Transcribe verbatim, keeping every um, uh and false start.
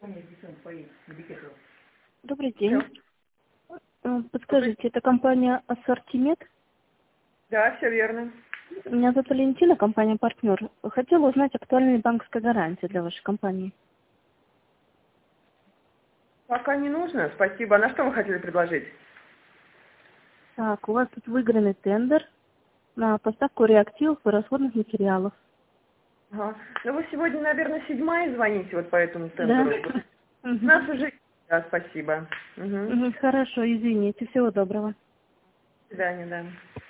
Добрый день. Э, Подскажите, это компания «Ассортимент»? Да, все верно. Меня зовут Валентина, компания «Партнер». Хотела узнать актуальные банковская гарантия для вашей компании. Пока не нужно, спасибо. А на что вы хотели предложить? Так, у вас тут выигранный тендер на поставку реактивов и расходных материалов. Ага. Ну вы сегодня, наверное, седьмая звоните вот по этому Да? тендеру. У Мгм. нас уже... Да, спасибо. Угу. Мгм, Хорошо, извините. Всего доброго. До свидания, да.